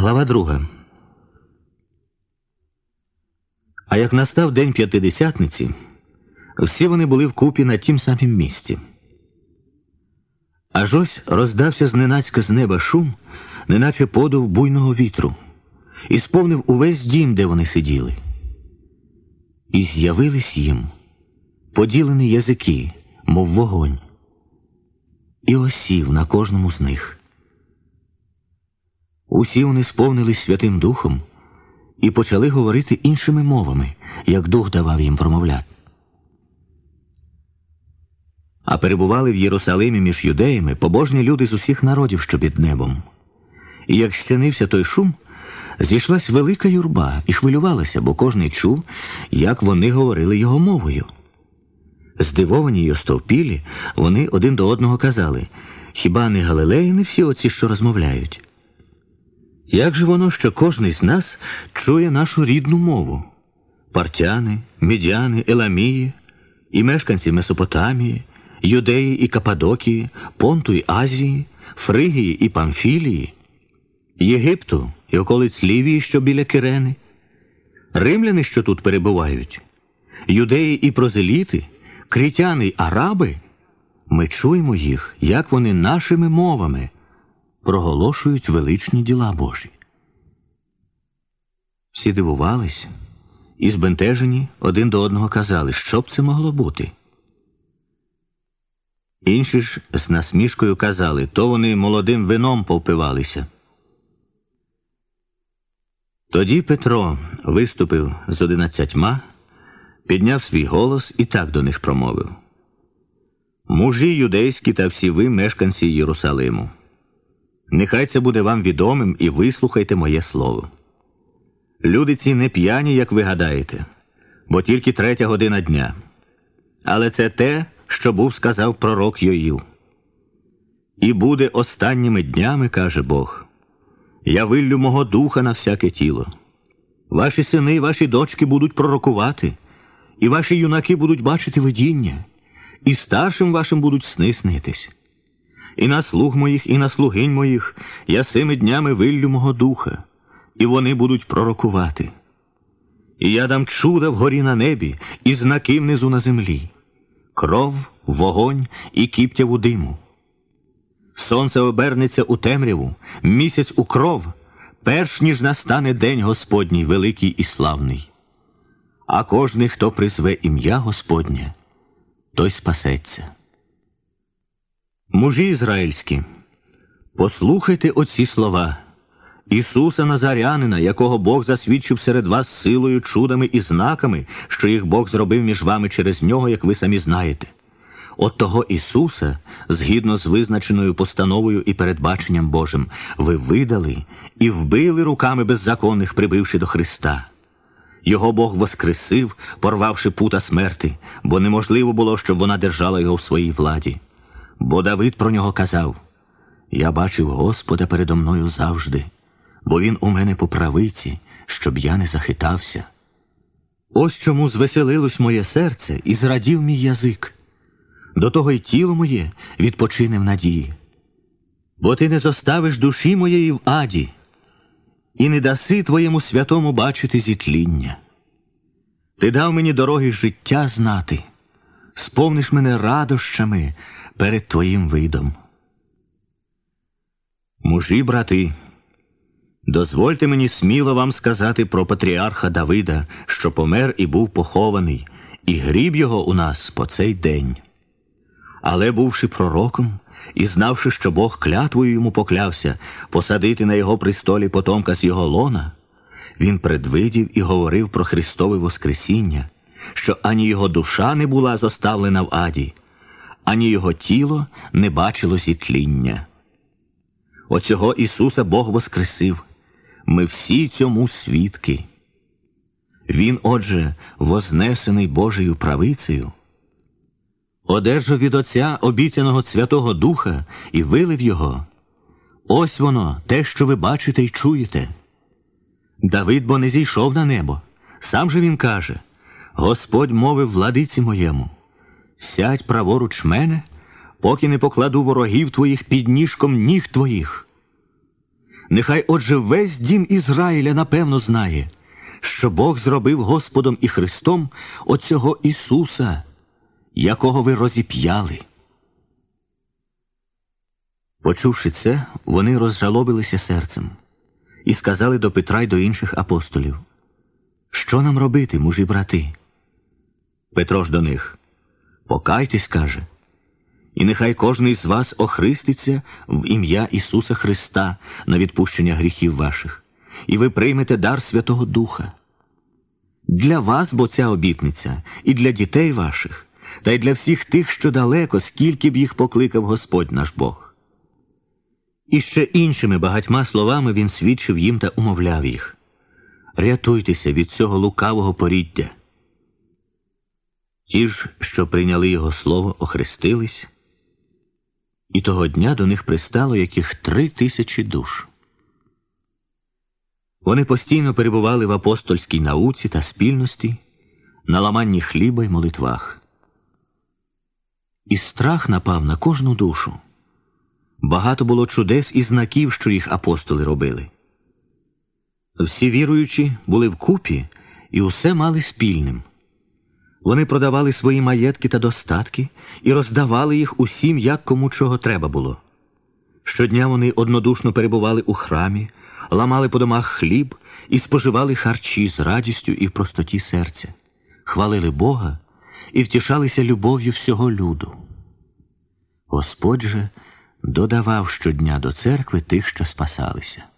Глава 2. А як настав день П'ятидесятниці, всі вони були вкупі на тім самім місці. Аж ось роздався зненацька з неба шум, неначе подув буйного вітру, і сповнив увесь дім, де вони сиділи. І з'явились їм поділені язики, мов вогонь, і осів на кожному з них. Усі вони сповнились Святим Духом і почали говорити іншими мовами, як Дух давав їм промовляти. А перебували в Єрусалимі між юдеями побожні люди з усіх народів, що під небом. І як щинився той шум, зійшлась велика юрба і хвилювалася, бо кожний чув, як вони говорили його мовою. Здивовані й остовпілі, вони один до одного казали: «Хіба не галилеяни всі оці, що розмовляють? Як же воно, що кожний з нас чує нашу рідну мову? Партяни, мідяни, еламії, і мешканці Месопотамії, Юдеї і Каппадокії, Понту і Азії, Фригії і Памфілії, Єгипту і околиць Лівії, що біля Кирени, римляни, що тут перебувають, юдеї і прозеліти, критяни й араби? Ми чуємо їх, як вони нашими мовами проголошують величні діла Божі». Всі дивувались і збентежені один до одного казали, що б це могло бути. Інші ж з насмішкою казали, то вони молодим вином повпивалися. Тоді Петро виступив з 11, підняв свій голос і так до них промовив: «Мужі юдейські та всі ви, мешканці Єрусалиму, нехай це буде вам відомим, і вислухайте моє слово. Люди ці не п'яні, як ви гадаєте, бо тільки 3 година дня. Але це те, що був сказав пророк Йоїл. І буде останніми днями, каже Бог, я виллю мого духа на всяке тіло. Ваші сини і ваші дочки будуть пророкувати, і ваші юнаки будуть бачити видіння, і старшим вашим будуть сни снитись. І на слуг моїх, і на слугинь моїх я сими днями виллю мого духа, і вони будуть пророкувати. І я дам чуда вгорі на небі, і знаки внизу на землі, кров, вогонь і кіптяву диму. Сонце обернеться у темряву, місяць у кров, перш ніж настане день Господній великий і славний. А кожний, хто призве ім'я Господнє, той спасеться. Мужі ізраїльські, послухайте оці слова Ісуса Назарянина, якого Бог засвідчив серед вас силою, чудами і знаками, що їх Бог зробив між вами через нього, як ви самі знаєте. От того Ісуса, згідно з визначеною постановою і передбаченням Божим, ви видали і вбили руками беззаконних, прибивши до Христа. Його Бог воскресив, порвавши пута смерти, бо неможливо було, щоб вона держала його в своїй владі. Бо Давид про нього казав: «Я бачив Господа передо мною завжди, бо він у мене по правиці, щоб я не захитався. Ось чому звеселилось моє серце і зрадів мій язик. До того й тіло моє відпочине в надії. Бо ти не зоставиш душі моєї в аді, і не даси твоєму святому бачити зітління. Ти дав мені дороги життя знати, сповниш мене радощами перед твоїм видом». Мужі, брати, дозвольте мені сміло вам сказати про патріарха Давида, що помер і був похований, і гріб його у нас по цей день. Але, бувши пророком, і знавши, що Бог клятвою йому поклявся посадити на його престолі потомка з його лона, він предвидів і говорив про Христове воскресіння, що ані його душа не була зоставлена в аді, ані його тіло не бачило зітління. Оцього Ісуса Бог воскресив, ми всі цьому свідки. Він, отже, вознесений Божою правицею, одержав від Отця обіцяного Святого Духа і вилив його. Ось воно, те, що ви бачите й чуєте. Давид бо не зійшов на небо. Сам же він каже: «Господь мовив владиці моєму: сядь праворуч мене, поки не покладу ворогів твоїх під ніжком ніг твоїх». Нехай отже весь дім Ізраїля напевно знає, що Бог зробив Господом і Христом оцього Ісуса, якого ви розіп'яли. Почувши це, вони розжалобилися серцем і сказали до Петра й до інших апостолів: «Що нам робити, мужі брати?» Петро ж до них: «Покайтесь, каже, і нехай кожний з вас охреститься в ім'я Ісуса Христа на відпущення гріхів ваших, і ви приймете дар Святого Духа. Для вас бо ця обітниця, і для дітей ваших, та й для всіх тих, що далеко, скільки б їх покликав Господь наш Бог». І ще іншими багатьма словами він свідчив їм та умовляв їх: «Рятуйтеся від цього лукавого поріддя». Ті ж, що прийняли його слово, охрестились, і того дня до них пристало яких 3000 душ. Вони постійно перебували в апостольській науці та спільності, на ламанні хліба й молитвах. І страх напав на кожну душу. Багато було чудес і знаків, що їх апостоли робили. Всі віруючі були вкупі і усе мали спільним. Вони продавали свої маєтки та достатки і роздавали їх усім, як кому чого треба було. Щодня вони однодушно перебували у храмі, ламали по домах хліб і споживали харчі з радістю і в простоті серця, хвалили Бога і втішалися любов'ю всього люду. Господь же додавав щодня до церкви тих, що спасалися.